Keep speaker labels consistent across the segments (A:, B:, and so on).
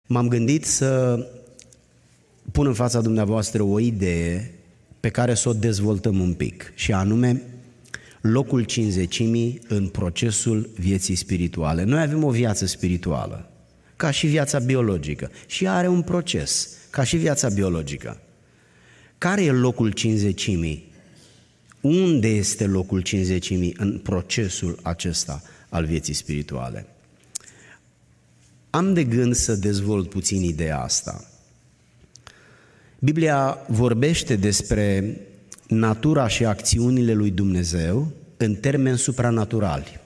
A: m-am gândit să pun în fața dumneavoastră o idee pe care să o dezvoltăm un pic, și anume locul cinzecimii în procesul vieții spirituale. Noi avem o viață spirituală, ca și viața biologică, și are un proces, ca și viața biologică. Care e locul cinzecimii? Unde este locul cinzecimii în procesul acesta al vieții spirituale? Am de gând să dezvolt puțin ideea asta. Biblia vorbește despre natura și acțiunile lui Dumnezeu în termeni supranaturali.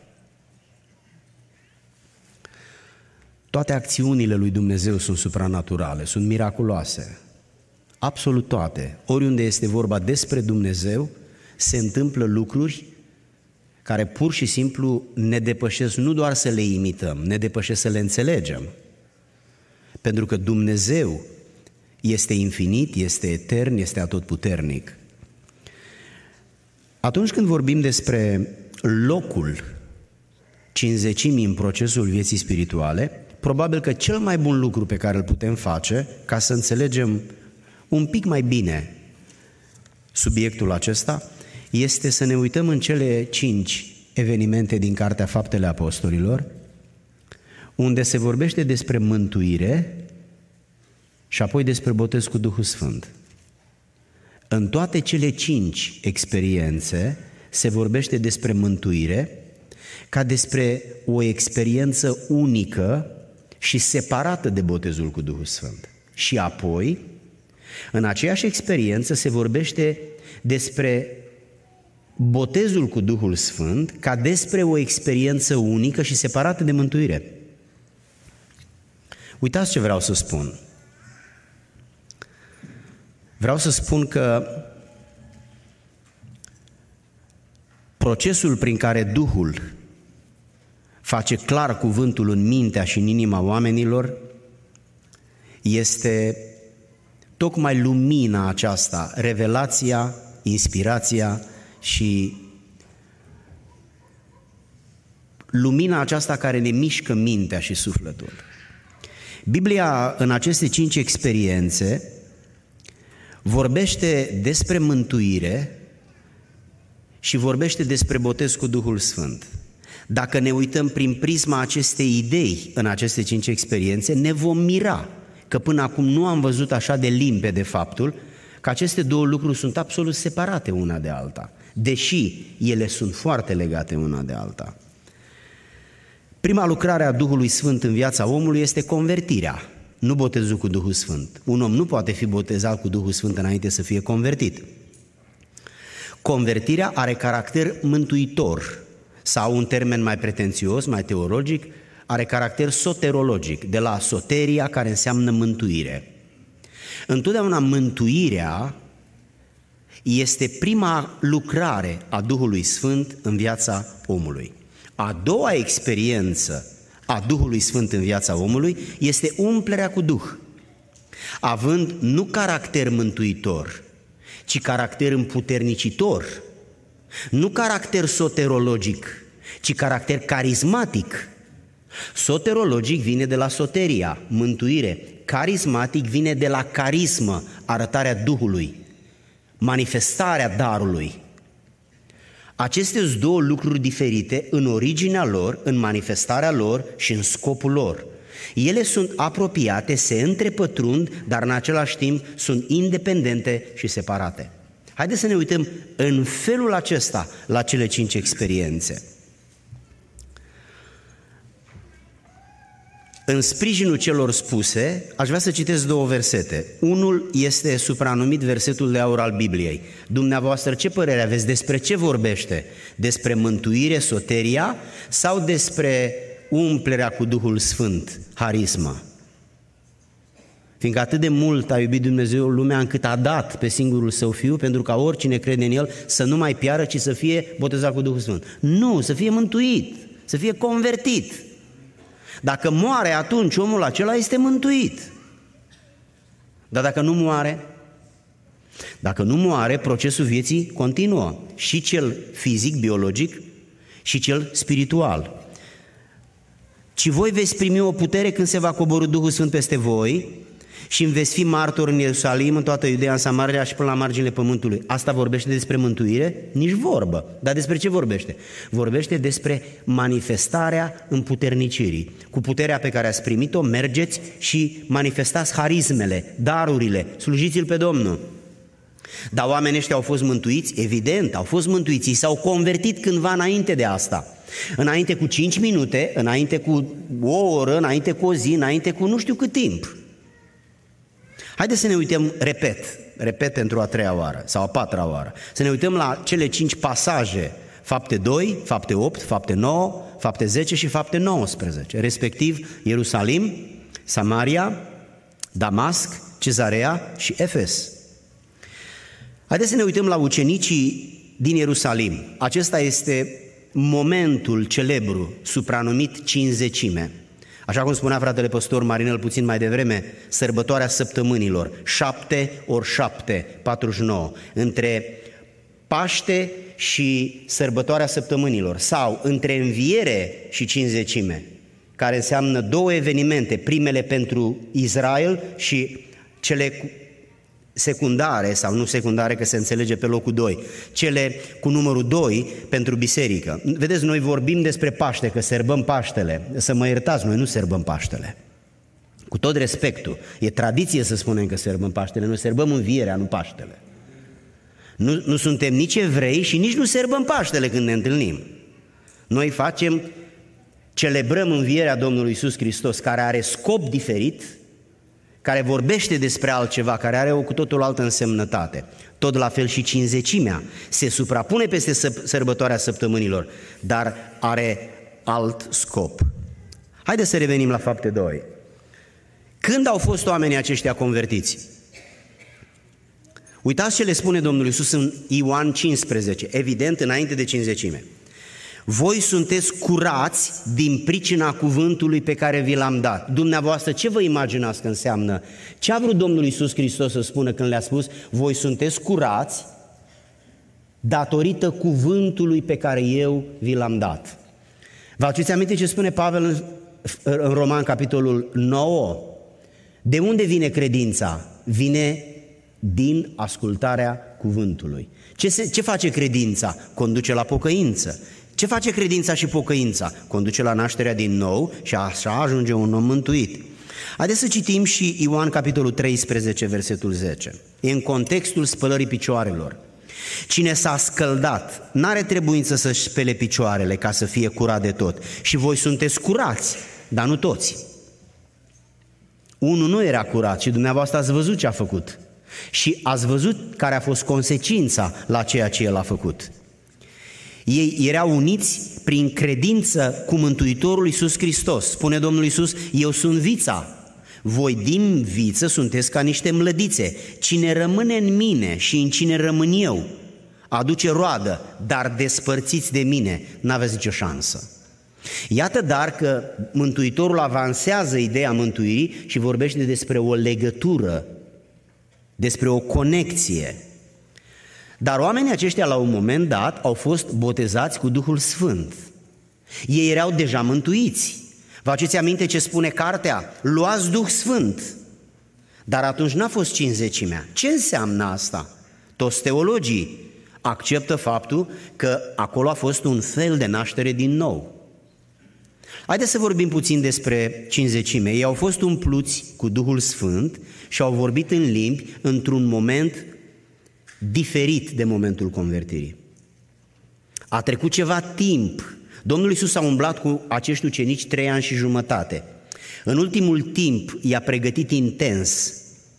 A: Toate acțiunile lui Dumnezeu sunt supranaturale, sunt miraculoase. Absolut toate. Oriunde este vorba despre Dumnezeu, se întâmplă lucruri care pur și simplu ne depășesc, nu doar să le imităm, ne depășesc să le înțelegem. Pentru că Dumnezeu este infinit, este etern, este atotputernic. Atunci când vorbim despre locul cinzecimii în procesul vieții spirituale, probabil că cel mai bun lucru pe care îl putem face ca să înțelegem un pic mai bine subiectul acesta este să ne uităm în cele 5 evenimente din Cartea Faptele Apostolilor, unde se vorbește despre mântuire și apoi despre botez cu Duhul Sfânt. În toate cele 5 experiențe se vorbește despre mântuire ca despre o experiență unică și separată de botezul cu Duhul Sfânt. Și apoi, în aceeași experiență se vorbește despre botezul cu Duhul Sfânt ca despre o experiență unică și separată de mântuire. Uitați ce vreau să spun. Vreau să spun că procesul prin care Duhul face clar cuvântul în mintea și în inima oamenilor este tocmai lumina aceasta, revelația, inspirația și lumina aceasta care ne mișcă mintea și sufletul. Biblia, în aceste 5 experiențe, vorbește despre mântuire și vorbește despre botez cu Duhul Sfânt. Dacă ne uităm prin prisma acestei idei în aceste 5 experiențe, ne vom mira că până acum nu am văzut așa de limpede faptul că aceste două lucruri sunt absolut separate una de alta, deși ele sunt foarte legate una de alta. Prima lucrare a Duhului Sfânt în viața omului este convertirea, nu botezul cu Duhul Sfânt. Un om nu poate fi botezat cu Duhul Sfânt înainte să fie convertit. Convertirea are caracter mântuitor sau, un termen mai pretențios, mai teologic, are caracter soterologic, de la soteria, care înseamnă mântuire. Întotdeauna mântuirea este prima lucrare a Duhului Sfânt în viața omului. A doua experiență a Duhului Sfânt în viața omului este umplerea cu Duh, având nu caracter mântuitor, ci caracter împuternicitor, nu caracter soterologic, ci caracter carismatic. Soterologic vine de la soteria, mântuire, carismatic vine de la carismă, arătarea Duhului, manifestarea darului. Aceste sunt două lucruri diferite în originea lor, în manifestarea lor și în scopul lor. Ele sunt apropiate, se întrepătrund, dar în același timp sunt independente și separate. Haideți să ne uităm în felul acesta la cele 5 experiențe. În sprijinul celor spuse, aș vrea să citesc 2 versete. Unul este supranumit versetul de aur al Bibliei. Dumneavoastră, ce părere aveți? Despre ce vorbește? Despre mântuire, soteria, sau despre umplerea cu Duhul Sfânt, harisma? Fiindcă atât de mult a iubit Dumnezeu lumea încât a dat pe singurul Său Fiu, pentru ca oricine crede în El să nu mai piară, ci să fie botezat cu Duhul Sfânt. Nu, să fie mântuit, să fie convertit. Dacă moare, atunci omul acela este mântuit. Dar dacă nu moare? Dacă nu moare, procesul vieții continuă. Și cel fizic, biologic, și cel spiritual. ci voi veți primi o putere când se va coborî Duhul Sfânt peste voi și îmi veți fi martori în Ierusalim, în toată Iudeea, în Samaria și până la marginile pământului. Asta vorbește despre mântuire? Nici vorbă. Dar despre ce vorbește? Vorbește despre manifestarea împuternicirii. Cu puterea pe care ați primit-o, mergeți și manifestați harismele, darurile, slujiți-L pe Domnul. Dar oamenii ăștia au fost mântuiți? Evident, au fost mântuiți, ei s-au convertit cândva înainte de asta. Înainte cu 5 minute, înainte cu o oră, înainte cu o zi, înainte cu nu știu cât timp. Haideți să ne uităm, repet pentru a 3-a oară sau a 4-a oară, să ne uităm la cele 5 pasaje, fapte 2, fapte 8, fapte 9, fapte 10 și fapte 19, respectiv Ierusalim, Samaria, Damasc, Cezarea și Efes. Haideți să ne uităm la ucenicii din Ierusalim. Acesta este momentul celebru, supranumit Cincizecime. Așa cum spunea fratele păstor Marinel puțin mai devreme, sărbătoarea săptămânilor, 7 ori 7, 49, între Paște și sărbătoarea săptămânilor, sau între înviere și Cincizecime, care înseamnă 2 evenimente, primele pentru Israel și cele secundare, sau nu secundare, că se înțelege pe locul 2, cele cu numărul 2 pentru biserică. Vedeți, noi vorbim despre Paște, că sărbăm Paștele. Să mă iertați, noi nu sărbăm Paștele. Cu tot respectul, e tradiție să spunem că sărbăm Paștele, noi sărbăm învierea, nu Paștele. Nu suntem nici evrei și nici nu sărbăm Paștele când ne întâlnim. Noi celebrăm învierea Domnului Iisus Hristos, care are scop diferit, care vorbește despre altceva, care are o cu totul altă însemnătate. Tot la fel și Cincizecimea se suprapune peste sărbătoarea săptămânilor, dar are alt scop. Haideți să revenim la fapte 2. Când au fost oamenii aceștia convertiți? Uitați ce le spune Domnul Iisus în Ioan 15, evident înainte de Cincizecime. Voi sunteți curați din pricina cuvântului pe care vi l-am dat. Dumneavoastră, ce vă imaginați că înseamnă? Ce a vrut Domnul Iisus Hristos să spună când le-a spus voi sunteți curați datorită cuvântului pe care eu vi l-am dat? Vă aduceți aminte ce spune Pavel în Roman, capitolul 9? De unde vine credința? Vine din ascultarea cuvântului. Ce face credința? Conduce la pocăință. Ce face credința și pocăința? Conduce la nașterea din nou și așa ajunge un om mântuit. Haideți să citim și Ioan capitolul 13, versetul 10. E în contextul spălării picioarelor. Cine s-a scăldat n-are trebuință să-și spele picioarele ca să fie curat de tot. Și voi sunteți curați, dar nu toți. Unul nu era curat și dumneavoastră ați văzut ce a făcut. Și ați văzut care a fost consecința la ceea ce el a făcut. Ei erau uniți prin credință cu Mântuitorul Iisus Hristos. Spune Domnul Iisus, eu sunt vița, voi din viță sunteți ca niște mlădițe. Cine rămâne în mine și în cine rămân eu, aduce roadă, dar despărțiți de mine, n-aveți nicio șansă. Iată dar că Mântuitorul avansează ideea mântuirii și vorbește despre o legătură, despre o conexie. Dar oamenii aceștia la un moment dat au fost botezați cu Duhul Sfânt. Ei erau deja mântuiți. Vă aduceți aminte ce spune cartea? Luați Duh Sfânt. Dar atunci n-a fost Cincizecimea. Ce înseamnă asta? Toți teologii acceptă faptul că acolo a fost un fel de naștere din nou. Haideți să vorbim puțin despre Cincizecime. Ei au fost umpluți cu Duhul Sfânt și au vorbit în limbi într-un moment diferit de momentul convertirii. A trecut ceva timp. Domnul Iisus a umblat cu acești ucenici 3 ani și jumătate. În ultimul timp i-a pregătit intens.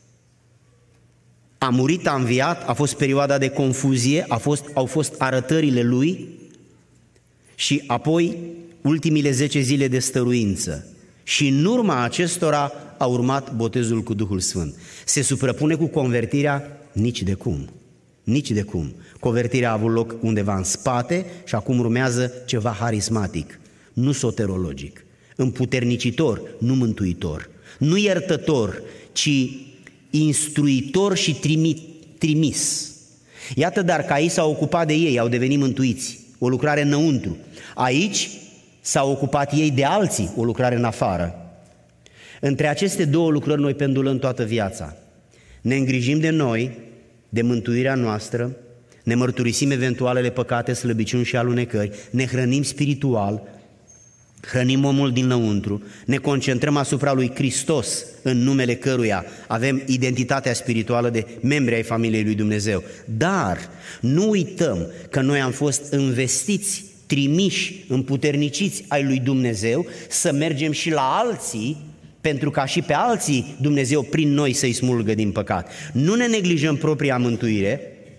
A: A murit, a înviat, a fost perioada de confuzie, au fost arătările lui și apoi ultimile 10 zile de stăruință. Și în urma acestora a urmat botezul cu Duhul Sfânt. Se suprapune cu convertirea? Nici de cum. Nici de cum. Convertirea a avut loc undeva în spate și acum urmează ceva harismatic, nu soterologic, împuternicitor, nu mântuitor, nu iertător, ci instruitor și trimis. Iată dar că aici s-au ocupat de ei, au devenit mântuiți, o lucrare înăuntru. Aici s-au ocupat ei de alții, o lucrare în afară. Între aceste două lucrări noi pendulăm toată viața. Ne îngrijim de noi, de mântuirea noastră, ne mărturisim eventualele păcate, slăbiciuni și alunecări, ne hrănim spiritual, hrănim omul dinăuntru, ne concentrăm asupra lui Hristos, în numele căruia avem identitatea spirituală de membri ai familiei lui Dumnezeu. Dar nu uităm că noi am fost învestiți, trimiși, împuterniciți ai lui Dumnezeu să mergem și la alții, pentru ca și pe alții Dumnezeu prin noi să-i smulgă din păcat. Nu ne neglijăm propria mântuire,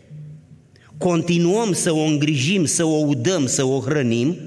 A: continuăm să o îngrijim, să o udăm, să o hrănim,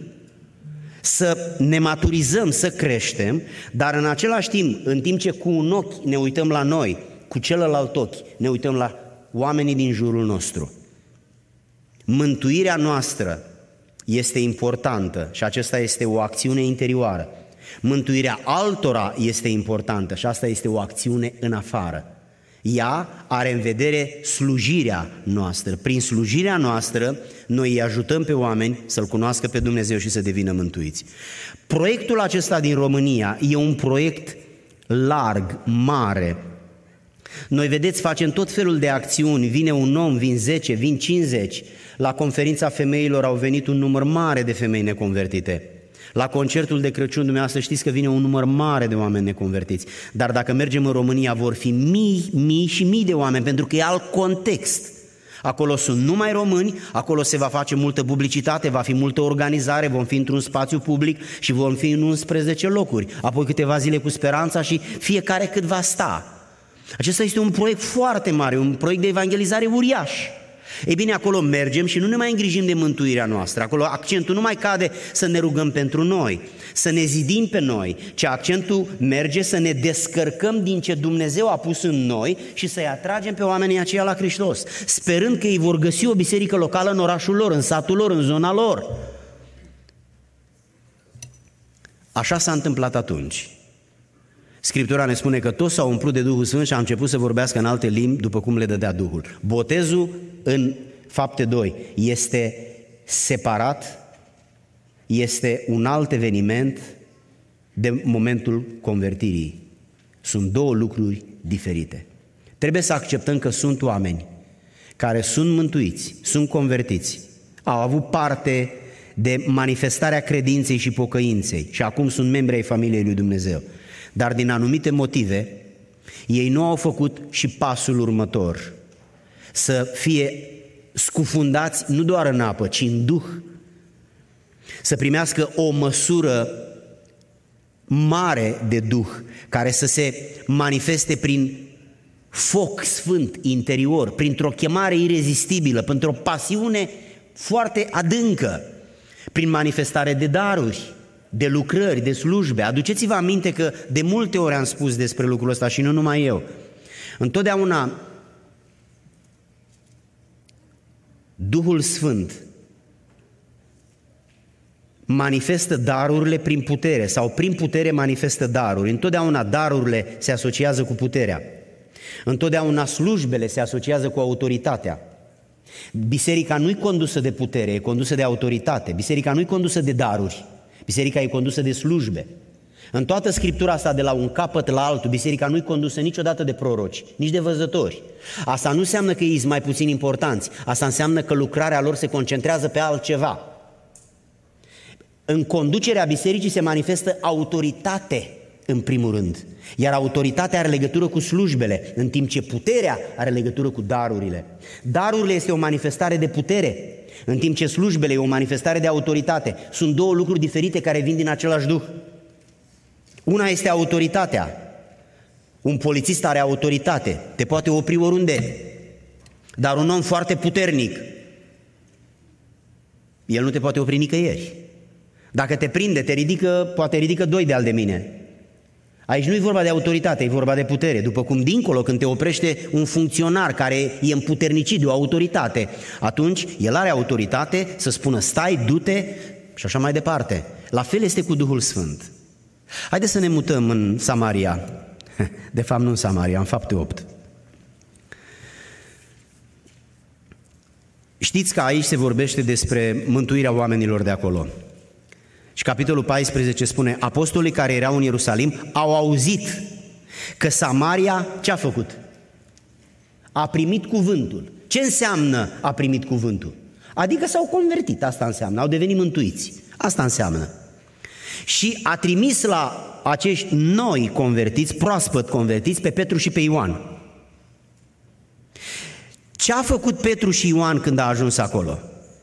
A: să ne maturizăm, să creștem, dar în același timp, în timp ce cu un ochi ne uităm la noi, cu celălalt ochi ne uităm la oamenii din jurul nostru. Mântuirea noastră este importantă și acesta este o acțiune interioară. Mântuirea altora este importantă și asta este o acțiune în afară. Ea are în vedere slujirea noastră. Prin slujirea noastră, noi îi ajutăm pe oameni să-L cunoască pe Dumnezeu și să devină mântuiți. Proiectul acesta din România e un proiect larg, mare. Noi, vedeți, facem tot felul de acțiuni. Vine un om, vin 10, vin 50. La conferința femeilor au venit un număr mare de femei neconvertite. La concertul de Crăciun, dumneavoastră știți că vine un număr mare de oameni neconvertiți. Dar dacă mergem în România, vor fi mii și mii de oameni, pentru că e alt context. Acolo sunt numai români, acolo se va face multă publicitate, va fi multă organizare, vom fi într-un spațiu public și vom fi în 11 locuri. Apoi câteva zile cu Speranța și fiecare cât va sta. Acesta este un proiect foarte mare, un proiect de evangelizare uriaș. Ei bine, acolo mergem și nu ne mai îngrijim de mântuirea noastră. Acolo accentul nu mai cade să ne rugăm pentru noi, să ne zidim pe noi, ci accentul merge să ne descărcăm din ce Dumnezeu a pus în noi și să-i atragem pe oamenii aceia la Hristos, sperând că ei vor găsi o biserică locală în orașul lor, în satul lor, în zona lor. Așa s-a întâmplat atunci. Scriptura ne spune că toți s-au umplut de Duhul Sfânt și au început să vorbească în alte limbi după cum le dădea Duhul. Botezul în Fapte 2 este separat, este un alt eveniment de momentul convertirii. Sunt două lucruri diferite. Trebuie să acceptăm că sunt oameni care sunt mântuiți, sunt convertiți, au avut parte de manifestarea credinței și pocăinței și acum sunt membri ai familiei lui Dumnezeu. Dar din anumite motive, ei nu au făcut și pasul următor, să fie scufundați nu doar în apă, ci în Duh, să primească o măsură mare de Duh, care să se manifeste prin foc sfânt interior, printr-o chemare irezistibilă, printr-o pasiune foarte adâncă, prin manifestare de daruri, de lucrări, de slujbe. Aduceți-vă aminte că de multe ori am spus despre lucrul ăsta și nu numai eu. Întotdeauna Duhul Sfânt manifestă darurile prin putere sau prin putere manifestă daruri. Întotdeauna darurile se asociază cu puterea. Întotdeauna slujbele se asociază cu autoritatea. Biserica nu-i condusă de putere, e condusă de autoritate. Biserica nu-i condusă de daruri. Biserica e condusă de slujbe. În toată Scriptura asta, de la un capăt la altul, biserica nu-i condusă niciodată de proroci, nici de văzători. Asta nu înseamnă că ei sunt mai puțin importanți, asta înseamnă că lucrarea lor se concentrează pe altceva. În conducerea bisericii se manifestă autoritate, în primul rând, iar autoritatea are legătură cu slujbele, în timp ce puterea are legătură cu darurile. Darurile este o manifestare de putere, în timp ce slujbele e o manifestare de autoritate. Sunt două lucruri diferite care vin din același Duh. Una este autoritatea. Un polițist are autoritate, te poate opri oriunde, dar un om foarte puternic, el nu te poate opri nicăieri. Dacă te prinde, te ridică, poate ridică 2 deali de mine. Aici nu e vorba de autoritate, e vorba de putere. După cum dincolo, când te oprește un funcționar care e împuternicit de o autoritate, atunci el are autoritate să spună stai, du-te și așa mai departe. La fel este cu Duhul Sfânt. Haideți să ne mutăm în Samaria. De fapt nu în Samaria, în Fapte 8. Știți că aici se vorbește despre mântuirea oamenilor de acolo. Și capitolul 14 spune: apostolii care erau în Ierusalim au auzit că Samaria ce a făcut? A primit cuvântul. Ce înseamnă a primit cuvântul? Adică s-au convertit, asta înseamnă, au devenit mântuiți. Asta înseamnă. Și a trimis la acești noi convertiți, proaspăt convertiți, pe Petru și pe Ioan. Ce a făcut Petru și Ioan când a ajuns acolo?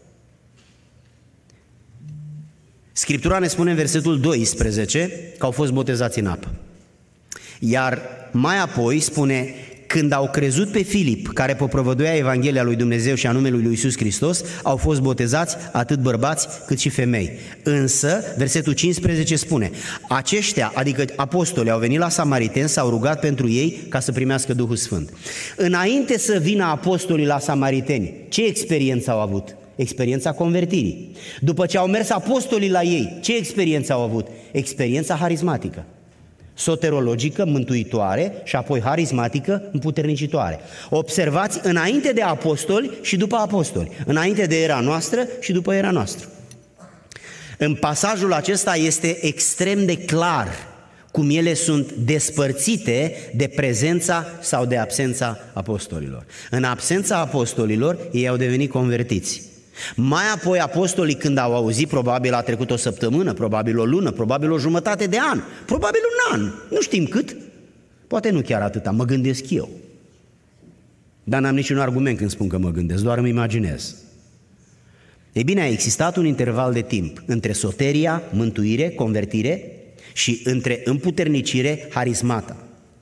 A: Scriptura ne spune în versetul 12 că au fost botezați în apă. Iar mai apoi spune: când au crezut pe Filip, care propovăduia Evanghelia lui Dumnezeu și a numelui lui Iisus Hristos, au fost botezați atât bărbați cât și femei. Însă, versetul 15 spune: aceștia, adică apostolii, au venit la samariteni, s-au rugat pentru ei ca să primească Duhul Sfânt. Înainte să vină apostolii la samariteni, ce experiență au avut? Experiența convertirii. După ce au mers apostolii la ei, ce experiență au avut? Experiența harismatică. Soterologică, mântuitoare, și apoi harismatică, împuternicitoare. Observați, înainte de apostoli și după apostoli, înainte de era noastră și după era noastră. În pasajul acesta este extrem de clar cum ele sunt despărțite de prezența sau de absența apostolilor. În absența apostolilor, ei au devenit convertiți. Mai apoi apostolii, când au auzit, probabil a trecut o săptămână, probabil o lună, probabil o jumătate de an, probabil un an, nu știm cât, poate nu chiar atâta, mă gândesc eu. Dar n-am niciun argument când spun că mă gândesc, doar îmi imaginez. Ei bine, a existat un interval de timp între soteria, mântuire, convertire, și între împuternicire, harismata.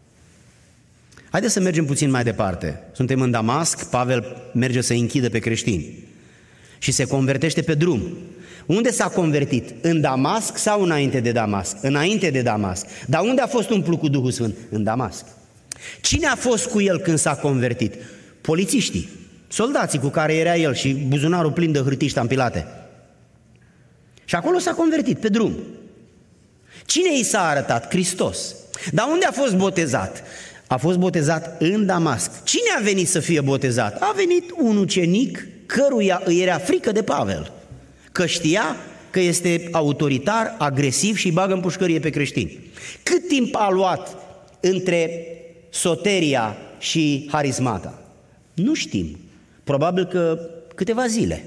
A: Haideți să mergem puțin mai departe. Suntem în Damasc, Pavel merge să închidă pe creștini și se convertește pe drum. Unde s-a convertit? În Damasc sau înainte de Damasc? Înainte de Damasc. Dar unde a fost umplut cu Duhul Sfânt? În Damasc. Cine a fost cu el când s-a convertit? Polițiștii, soldații cu care era el și buzunarul plin de hârtii ștampilate. Și acolo s-a convertit, pe drum. Cine i s-a arătat? Hristos. Dar unde a fost botezat? A fost botezat în Damasc. Cine a venit să fie botezat? A venit un ucenic căruia îi era frică de Pavel, că știa că este autoritar, agresiv și îi bagă în pușcărie pe creștini. Cât timp a luat între soteria și harismata? Nu știm. Probabil că câteva zile.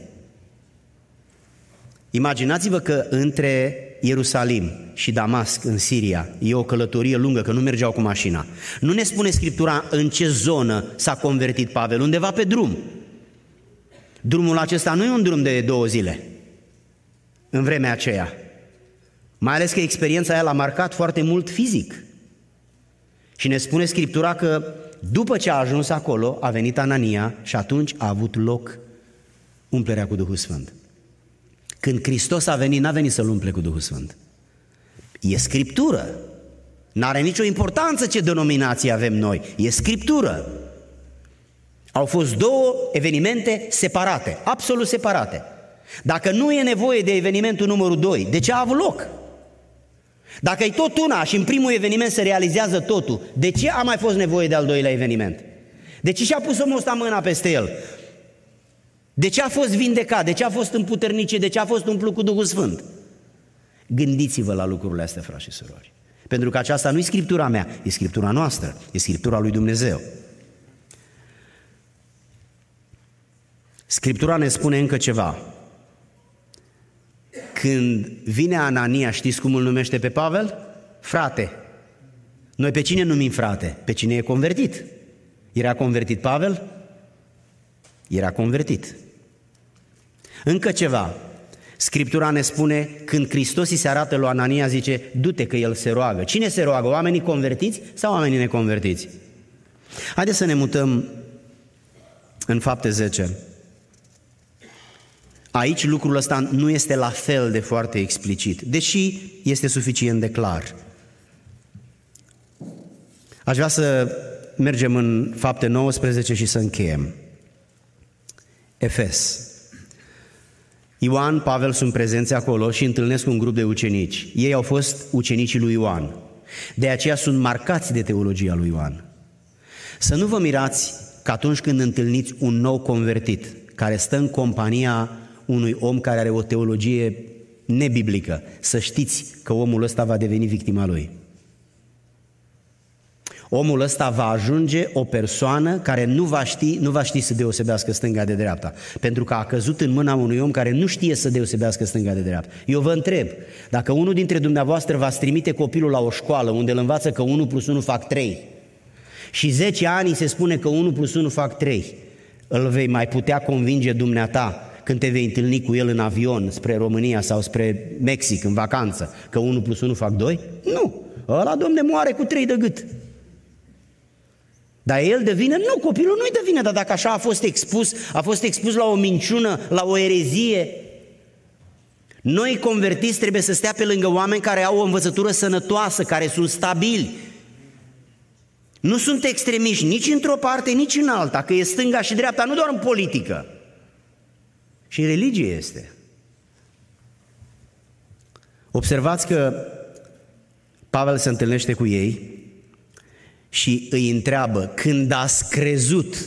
A: Imaginați-vă că între Ierusalim și Damasc în Siria e o călătorie lungă, că nu mergeau cu mașina. Nu ne spune Scriptura în ce zonă s-a convertit Pavel, undeva pe drum. Drumul acesta nu e un drum de 2 zile în vremea aceea. Mai ales că experiența aia l-a marcat foarte mult fizic. Și ne spune Scriptura că după ce a ajuns acolo, a venit Anania și atunci a avut loc umplerea cu Duhul Sfânt. Când Hristos a venit, n-a venit să-L umple cu Duhul Sfânt. E Scriptură. N-are nicio importanță ce denominație avem noi. E Scriptură. Au fost 2 evenimente separate, absolut separate. Dacă nu e nevoie de evenimentul numărul 2, de ce a avut loc? Dacă e tot una și în primul eveniment se realizează totul, de ce a mai fost nevoie de al 2-lea eveniment? De ce și-a pus omul ăsta mâna peste el? De ce a fost vindecat? De ce a fost împuternicit? De ce a fost umplut cu Duhul Sfânt? Gândiți-vă la lucrurile astea, frați și surori. Pentru că aceasta nu e Scriptura mea, e Scriptura noastră, e Scriptura lui Dumnezeu. Scriptura ne spune încă ceva. Când vine Anania, știți cum îl numește pe Pavel? Frate. Noi pe cine numim frate? Pe cine e convertit. Era convertit Pavel? Era convertit. Încă ceva. Scriptura ne spune, când Hristos îi se arată lui Anania, zice, du-te că el se roagă. Cine se roagă? Oamenii convertiți sau oamenii neconvertiți? Haideți să ne mutăm în Fapte 10. Aici lucrul ăsta nu este la fel de foarte explicit, deși este suficient de clar. Aș vrea să mergem în Fapte 19 și să încheiem. Efes. Ioan, Pavel sunt prezenți acolo și întâlnesc un grup de ucenici. Ei au fost ucenicii lui Ioan. De aceea sunt marcați de teologia lui Ioan. Să nu vă mirați că atunci când întâlniți un nou convertit, care stă în compania unui om care are o teologie nebiblică, să știți că omul ăsta va deveni victima lui. Omul ăsta va ajunge o persoană care nu va ști să deosebească stânga de dreapta, pentru că a căzut în mâna unui om care nu știe să deosebească stânga de dreapta. Eu vă întreb, dacă unul dintre dumneavoastră va trimite copilul la o școală unde îl învață că 1 + 1 fac 3 și 10 ani se spune că 1 + 1 fac 3, îl vei mai putea convinge dumneata când te vei întâlni cu el în avion spre România sau spre Mexic în vacanță că 1 + 1 fac 2? Nu! Ăla, domne, moare cu 3 de gât. Dar el de vină? Nu, copilul nu-i de vină, dar dacă așa a fost expus la o minciună, la o erezie. Noi convertiți trebuie să stea pe lângă oameni care au o învățătură sănătoasă, care sunt stabili. Nu sunt extremiști nici într-o parte, nici în alta, că e stânga și dreapta, nu doar în politică. Și religie este. Observați că Pavel se întâlnește cu ei și îi întreabă, când ați crezut,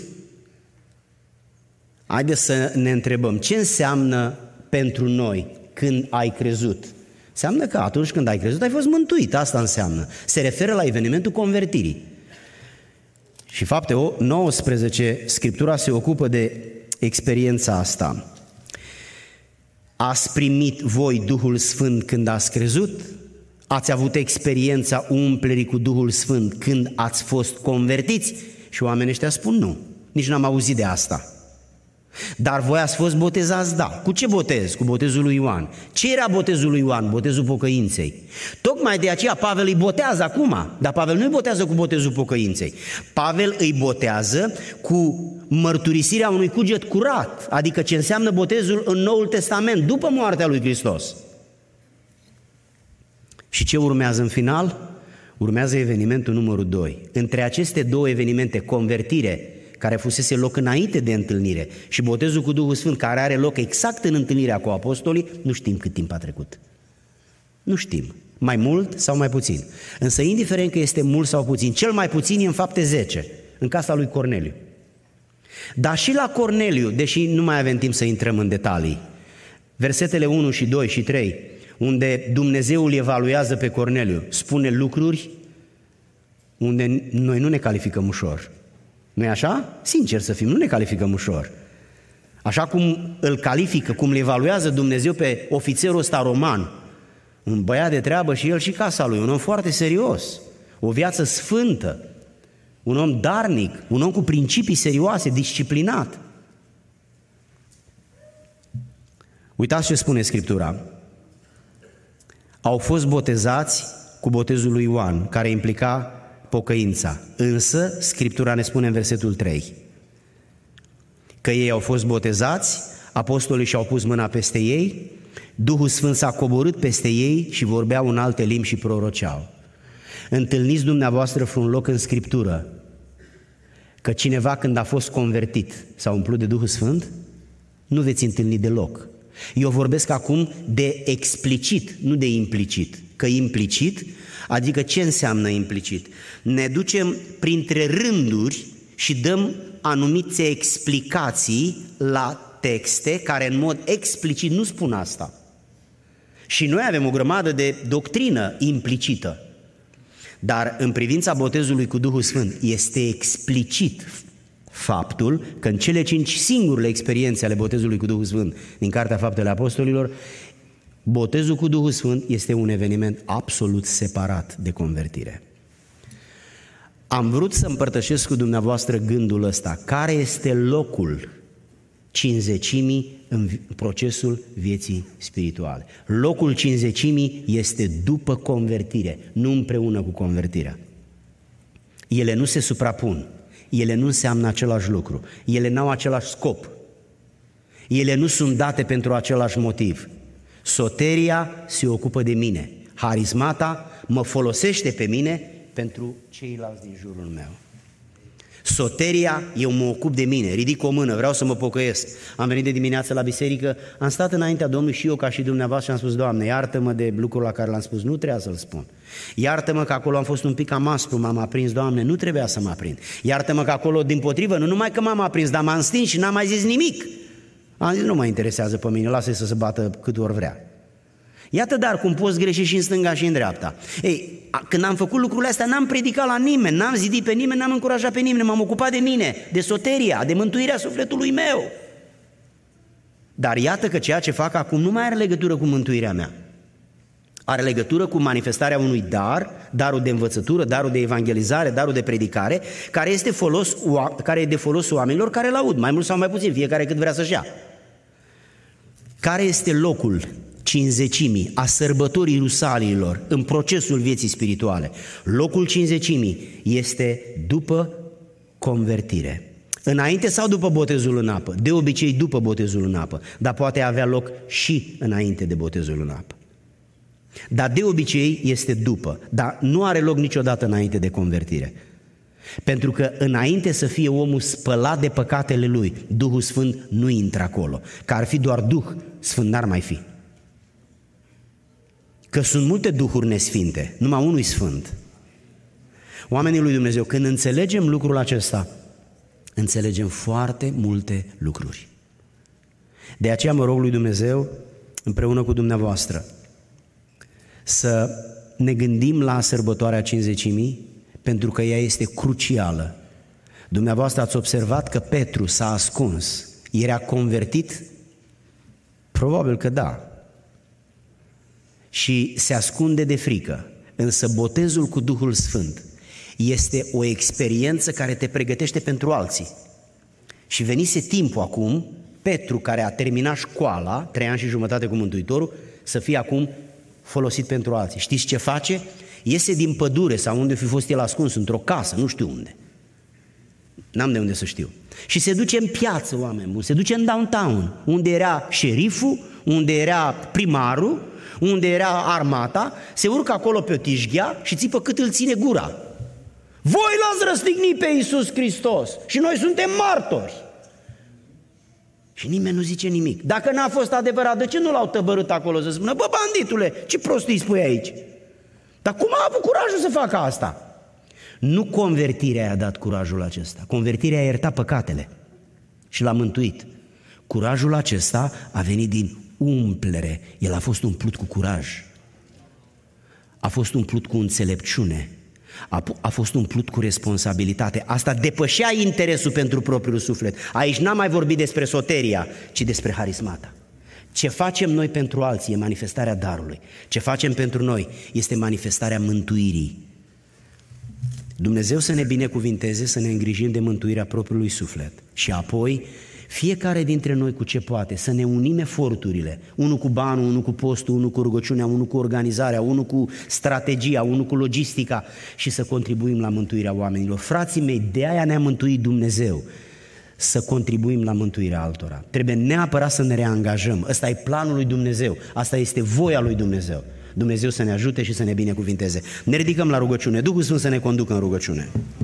A: haideți să ne întrebăm, ce înseamnă pentru noi când ai crezut? Înseamnă că atunci când ai crezut ai fost mântuit, asta înseamnă. Se referă la evenimentul convertirii. Și Fapte 19, Scriptura se ocupă de experiența asta. Ați primit voi Duhul Sfânt când ați crezut? Ați avut experiența umplerii cu Duhul Sfânt când ați fost convertiți? Și oamenii ăștia spun nu, nici n-am auzit de asta. Dar voi ați fost botezați? Da. Cu ce botez? Cu botezul lui Ioan. Ce era botezul lui Ioan? Botezul pocăinței. Tocmai de aceea Pavel îi botează acum, dar Pavel nu îi botează cu botezul pocăinței. Pavel îi botează cu mărturisirea unui cuget curat, adică ce înseamnă botezul în Noul Testament, după moartea lui Hristos. Și ce urmează în final? Urmează evenimentul numărul 2. Între aceste două evenimente, convertire, care fusese loc înainte de întâlnire, și botezul cu Duhul Sfânt, care are loc exact în întâlnirea cu apostolii, nu știm cât timp a trecut. Nu știm. Mai mult sau mai puțin. Însă, indiferent că este mult sau puțin, cel mai puțin e în Fapte 10, în casa lui Corneliu. Dar și la Corneliu, deși nu mai avem timp să intrăm în detalii, versetele 1 și 2 și 3, unde Dumnezeu îl evaluează pe Corneliu, spune lucruri unde noi nu ne calificăm ușor. Nu-i așa? Sincer să fim, nu ne calificăm ușor. Așa cum îl califică, cum îl evaluează Dumnezeu pe ofițerul ăsta roman, un băiat de treabă și el și casa lui, un om foarte serios, o viață sfântă, un om darnic, un om cu principii serioase, disciplinat. Uitați ce spune Scriptura. Au fost botezați cu botezul lui Ioan, care implica pocăința. Însă, Scriptura ne spune în versetul 3 că ei au fost botezați, apostolii și-au pus mâna peste ei, Duhul Sfânt s-a coborât peste ei și vorbeau în alte limbi și proroceau. Întâlniți dumneavoastră vreun loc în Scriptură că cineva când a fost convertit s-a umplut de Duhul Sfânt? Nu veți întâlni deloc. Eu vorbesc acum de explicit, nu de implicit. Că implicit, adică ce înseamnă implicit? Ne ducem printre rânduri și dăm anumite explicații la texte care în mod explicit nu spun asta. Și noi avem o grămadă de doctrină implicită. Dar în privința botezului cu Duhul Sfânt este explicit faptul că în cele 5 singurele experiențe ale botezului cu Duhul Sfânt din Cartea Faptele Apostolilor, botezul cu Duhul Sfânt este un eveniment absolut separat de convertire. Am vrut să împărtășesc cu dumneavoastră gândul ăsta. Care este locul cinzecimii în procesul vieții spirituale? Locul cinzecimii este după convertire, nu împreună cu convertirea. Ele nu se suprapun, ele nu înseamnă același lucru, ele n-au același scop, ele nu sunt date pentru același motiv. Soteria se ocupă de mine, harismata mă folosește pe mine pentru ceilalți din jurul meu. Soteria, eu mă ocup de mine, ridic o mână, vreau să mă pocăiesc. Am venit de dimineață la biserică, am stat înaintea Domnului și eu ca și dumneavoastră și am spus, Doamne, iartă-mă de lucrul la care l-am spus, nu trebuia să-l spun. Iartă-mă că acolo am fost un pic cam aspru, m-am aprins, Doamne, nu trebuia să mă aprind. Iartă-mă că acolo, dimpotrivă, nu numai că m-am aprins, dar m-am stins și n-am mai zis nimic. Am zis, nu mă interesează pe mine, lasă-i să se bată cât ori vrea. Iată dar cum poți greși și în stânga și în dreapta. Ei, când am făcut lucrurile astea, n-am predicat la nimeni, n-am zidit pe nimeni, n-am încurajat pe nimeni, m-am ocupat de mine, de soteria, de mântuirea sufletului meu. Dar iată că ceea ce fac acum nu mai are legătură cu mântuirea mea. Are legătură cu manifestarea unui dar, darul de învățătură, darul de evangelizare, darul de predicare, care e de folos oamenilor care îl aud, mai mult sau mai puțin, fiecare cât vrea să-și ia. Care este locul cinzecimii, a sărbătorii Rusaliilor în procesul vieții spirituale? Locul cinzecimii este după convertire. Înainte sau după botezul în apă? De obicei după botezul în apă, dar poate avea loc și înainte de botezul în apă. Dar de obicei este după, dar nu are loc niciodată înainte de convertire. Pentru că înainte să fie omul spălat de păcatele lui, Duhul Sfânt nu intră acolo. Că ar fi doar Duh Sfânt, n-ar mai fi. Că sunt multe duhuri nesfinte, numai unul sfânt. Oamenii lui Dumnezeu, când înțelegem lucrul acesta, înțelegem foarte multe lucruri. De aceea mă rog lui Dumnezeu, împreună cu dumneavoastră, să ne gândim la sărbătoarea Cincizecimii, pentru că ea este crucială. Dumneavoastră ați observat că Petru s-a ascuns. Era convertit? Probabil că da. Și se ascunde de frică. Însă botezul cu Duhul Sfânt este o experiență care te pregătește pentru alții. Și venise timpul acum, Petru, care a terminat școala, 3 ani și jumătate cu Mântuitorul, să fie acum folosit pentru alții. Știți ce face? Iese din pădure sau unde fi fost el ascuns, într-o casă, nu știu unde. N-am de unde să știu. Și se duce în piață, oameni buni, se duce în downtown, unde era șeriful, unde era primarul, unde era armata, se urcă acolo pe o tișghea și țipă cât îl ține gura. Voi l-ați răstignit pe Iisus Hristos și noi suntem martori. Și nimeni nu zice nimic. Dacă n-a fost adevărat, de ce nu l-au tăbărât acolo să spună: bă, banditule, ce prostii spui aici? Dar cum a avut curajul să facă asta? Nu convertirea i-a dat curajul acesta. Convertirea a iertat păcatele și l-a mântuit. Curajul acesta a venit din umplere. El a fost umplut cu curaj. A fost umplut cu înțelepciune. A fost umplut cu responsabilitate. Asta depășea interesul pentru propriul suflet. Aici n-am mai vorbit despre soteria, ci despre harismata. Ce facem noi pentru alții e manifestarea darului. Ce facem pentru noi este manifestarea mântuirii. Dumnezeu să ne binecuvinteze, să ne îngrijim de mântuirea propriului suflet. Și apoi, fiecare dintre noi cu ce poate, să ne unim eforturile. Unul cu banul, unul cu postul, unul cu rugăciunea, unul cu organizarea, unul cu strategia, unul cu logistica și să contribuim la mântuirea oamenilor. Frații mei, de aia ne-a mântuit Dumnezeu, să contribuim la mântuirea altora. Trebuie neapărat să ne reangajăm. Ăsta e planul lui Dumnezeu, asta este voia lui Dumnezeu. Dumnezeu să ne ajute și să ne binecuvinteze. Ne ridicăm la rugăciune, Duhul Sfânt să ne conducă în rugăciune.